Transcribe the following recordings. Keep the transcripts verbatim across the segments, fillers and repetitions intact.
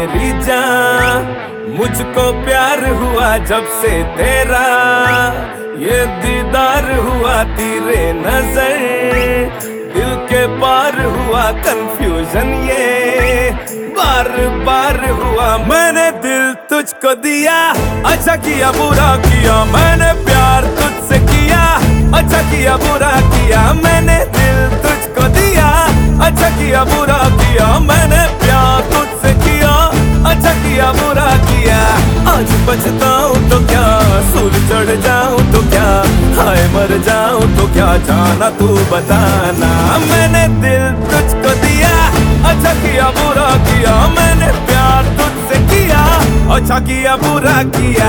मेरी जान, मुझको प्यार हुआ जब से तेरा, ये दीदार हुआ तेरे नजर, दिल के पार हुआ कंफ्यूजन, ये बार बार हुआ। मैंने दिल तुझको दिया, अच्छा किया बुरा किया, मैंने प्यार तुझसे किया, अच्छा किया बुरा किया, मैंने दिल तुझको दिया, अच्छा किया बुरा किया, मैंने प्यार तुझसे किया, अच्छा किया बुरा किया। आज बचताऊं तो क्या, सूर चढ़ जाऊं तो क्या, हाय मर जाऊं तो क्या, जाना तू बताना। मैंने दिल तुझको दिया, अच्छा किया बुरा किया, मैंने प्यार तुझसे किया, अच्छा किया बुरा किया।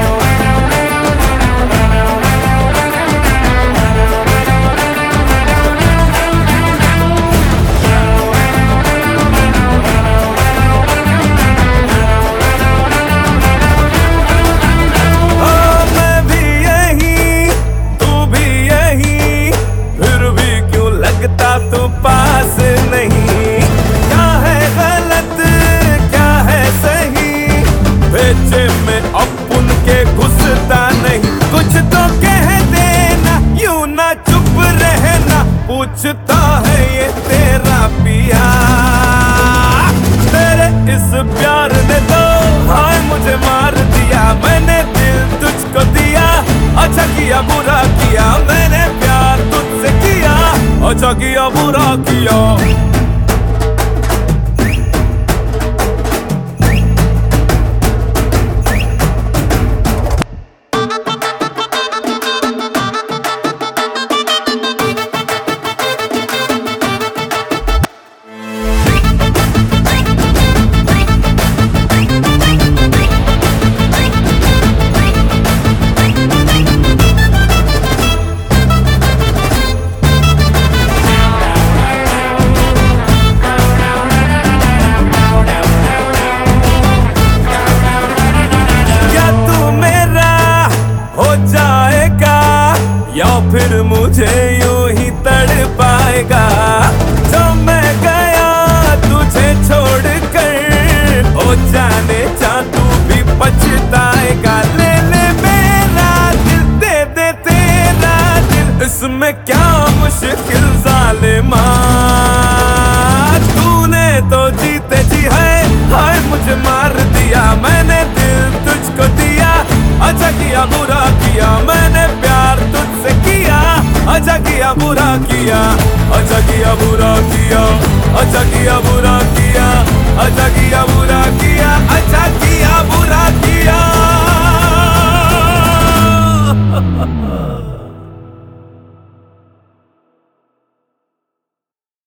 तो पास नहीं, क्या है गलत क्या है सही, भेजे में अपन के घुसता नहीं। कुछ तो कह देना, यूं ना चुप रहना, पूछता है ये तेरा पिया। तेरे इस प्यार ने तो हाय मुझे मार दिया। मैंने दिल तुझको दिया, अच्छा किया बुरा किया, मैंने प्यार तुझसे किया, अच्छा किया बुरा किया। या फिर मुझे यूं ही तड़ पाएगा, जो मैं गया तुझे छोड़कर, ओ जाने जा तू भी पछताएगा। ले ले मेरा दिल, दे दे तेरा दिल, इसमें क्या मुश्किल जालिमा। तूने तो जीते जी है, हाय मुझे मार दिया। मैंने दिल तुझको दिया, अच्छा किया बुरा किया, मैंने प्यार तुझसे किया, अच्छा किया बुरा किया, अच्छा किया बुरा किया, अच्छा किया बुरा किया, अच्छा किया